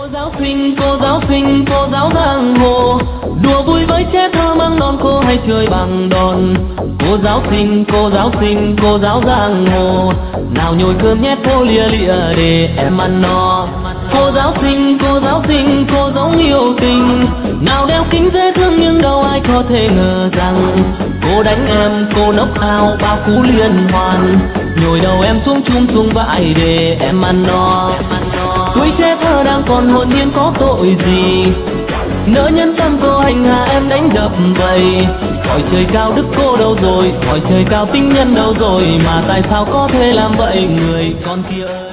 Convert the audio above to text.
cô giáo xinh, cô giáo giang hồ, đùa vui với trẻ thơ măng non cô hay chơi bằng đòn. Cô giáo xinh, cô giáo xinh, cô giáo giang hồ, nào nhồi cơm nhét phố lia lịa để em ăn no. Cô giáo xinh, cô giáo xinh, cô giáo yêu tình, nào đeo kính dễ thương nhưng đâu ai có thể ngờ rằng cô đánh em, cô nốc ao bao cú liên hoàn, nhồi đầu em xuống chung xuống vãi để em ăn no. Tuổi trẻ thơ đang còn hồn nhiên có tội gì, nỡ nhân tâm cô hành hạ em đánh đập vậy. Hỏi trời cao đức cô đâu rồi, hỏi trời cao tính nhân đâu rồi, mà tại sao có thể làm vậy người con kia ơi.